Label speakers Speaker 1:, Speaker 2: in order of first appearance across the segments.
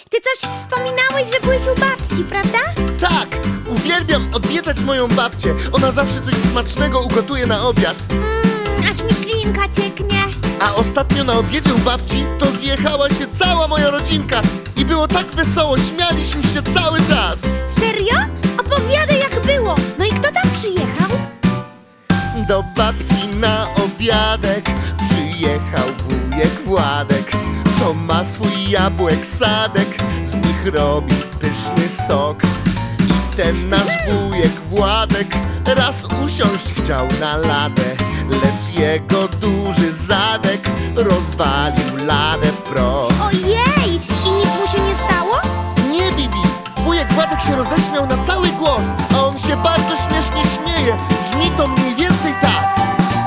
Speaker 1: ty coś wspominałeś, że byłeś u babci, prawda?
Speaker 2: Tak, uwielbiam odwiedzać moją babcię. Ona zawsze coś smacznego ugotuje na obiad.
Speaker 1: Aż mi ślinka cieknie.
Speaker 2: A ostatnio na obiedzie u babci to zjechała się cała moja rodzinka. I było tak wesoło, śmialiśmy się cały czas.
Speaker 1: Serio? Opowiadaj, jak było. No i kto tam przyjechał?
Speaker 2: Do babci na obiadek przyjechał wujek Władek, co ma swój jabłek sadek, z nich robi pyszny sok. I ten nasz wujek Władek raz usiąść chciał na ladę, lecz jego duży zadek rozwalił ladę w proch.
Speaker 1: Ojej! I nic mu się nie stało?
Speaker 2: Nie, Bibi! Wujek Władek się roześmiał na cały głos, a on się bardzo śmiesznie śmieje. Brzmi to mniej więcej tak.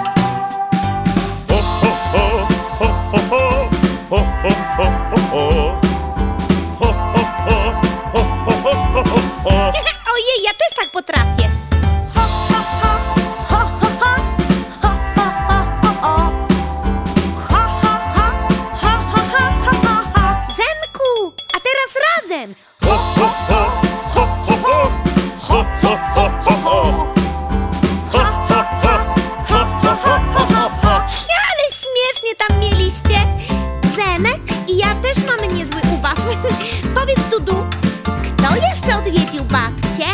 Speaker 1: Ojej, ja też tak potrafię. Ho, ho, ho, ho, ho, ho, ho, ho, ho, ho. Ho, ho, ho, ho, ho, ho, ho, ho. Zenku, a teraz razem. Ho, ho, ho, ho, ho, ho. Ho, ho, ho, ho, ho. Ho, ho, ho, ho, ho, ho, ho, ho. Ale śmiesznie tam mieliście. Zenek i ja też mamy niezły ubaw. Powiedz, Dudu, kto jeszcze odwiedził babcię?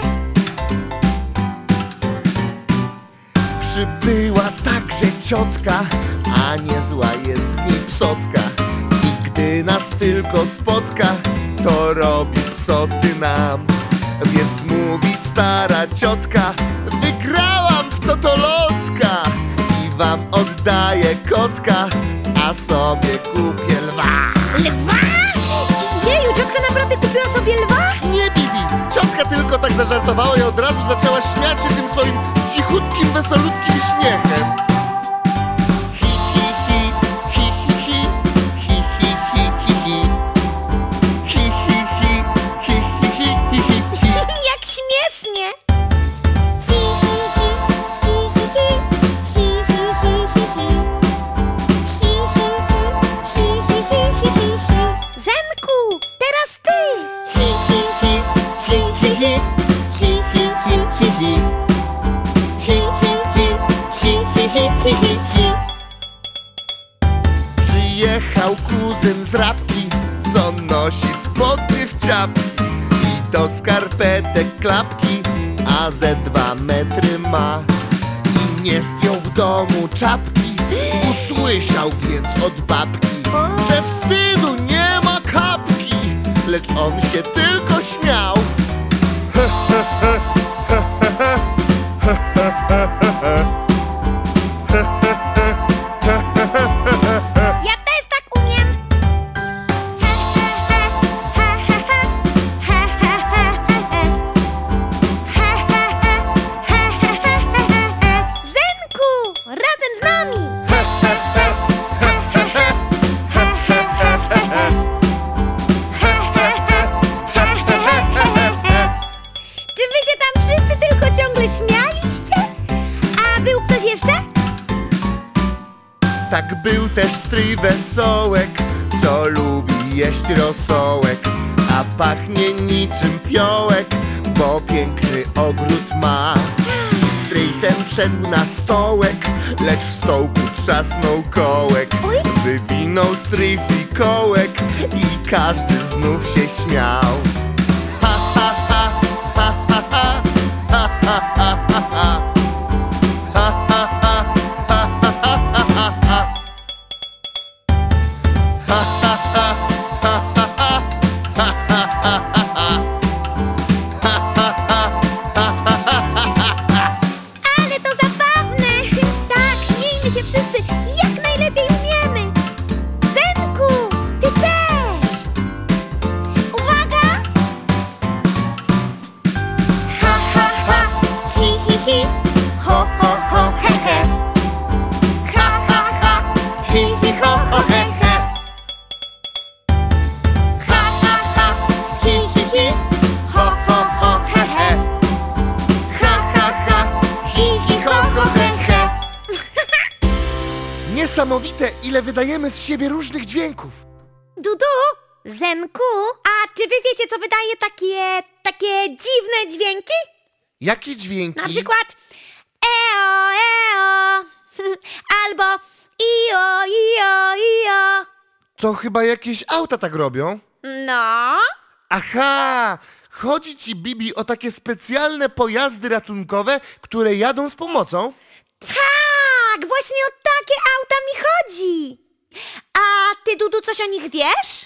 Speaker 2: Przybyła także ciotka, a niezła jest w niej psotka. I gdy nas tylko spotka, to robi psoty nam. Więc mówi stara ciotka: wygrałam w totolotka i wam oddaję kotka, a sobie kupię lwa.
Speaker 1: Lwa? Jeju, ciotka naprawdę kupiła sobie lwa?
Speaker 2: Nie, Bibi! Ciotka tylko tak zażartowała i od razu zaczęła śmiać się tym swoim cichutkim, wesolutkim śmiechem. Hi, hi, hi, hi, hi, hi, hi, hi, hi, hi, hi. Hi, hi, hi, hi, hi, hi, hi, hi, hi.
Speaker 1: Jak śmiesznie! Hi, hi, hi, hi, hi, hi, hi, hi, hi, hi, hi. Hi, hi, hi, hi, hi, hi, hi, hi. Zenku, teraz ty!
Speaker 2: Hi, hi, hi, hi, hi, hi, hi, hi, hi, hi, hi. Hi, hi, hi, hi, hi, hi, hi, hi, hi. Przyjechał kuzyn z Rabki, co nosi spodnie w ciapki i do skarpetek klapki, a ze 2 metry ma. I nie zdjął w domu czapki, usłyszał więc od babki, że wstydu nie ma kapki, lecz on się tylko śmiał.
Speaker 1: Ja też tak umiem! He, he, he, he, he, he, he, he, he, he, he, he, he. Zenku, razem z nami! Czy wy się tam wszyscy tylko ciągle śmialiście? A był ktoś jeszcze?
Speaker 2: Tak był też stryj Wesołek, co lubi jeść rosołek, a pachnie niczym fiołek, bo piękny ogród ma. I stryj ten wszedł na stołek, lecz w stołku trzasnął kołek.
Speaker 1: Oj.
Speaker 2: Wywinął stryj fikołek i każdy znów się śmiał. Ha, ha, ha, ha, ha, ha, ha, ha, ha, ha, ha. Ha, ha, ha, ha, ha, ha, ha, ha. Ha, ha, ha, ha, ha, ha, ha, ha, ha, ha. Ha, ha, ha, ha, ha, ha, ha.
Speaker 1: Ale to zabawne! Tak, śmiejmy się wszyscy jak najlepiej umiemy! Zenku, ty też! Uwaga! Ha, ha, ha, hi, hi, hi, ho, ho, ho, he, he. Ha, ha, ha, hi, hi, ho, ho, he, he. Ha, ha, ha, hi, hi, hi, ho, ho, ho, he, he. Ha, ha, ha, hi, hi, ho, ho, he, he.
Speaker 2: Niesamowite, ile wydajemy z siebie różnych dźwięków.
Speaker 1: Dudu, Zenku, a czy wy wiecie, co wydaje takie dziwne dźwięki?
Speaker 2: Jakie dźwięki?
Speaker 1: Na przykład eo, eo, albo io, io, io.
Speaker 2: To chyba jakieś auta tak robią.
Speaker 1: No,
Speaker 2: Aha! Chodzi ci, Bibi, o takie specjalne pojazdy ratunkowe, które jadą z pomocą?
Speaker 1: tak, właśnie o takie auta mi chodzi. A ty, Dudu, coś o nich wiesz?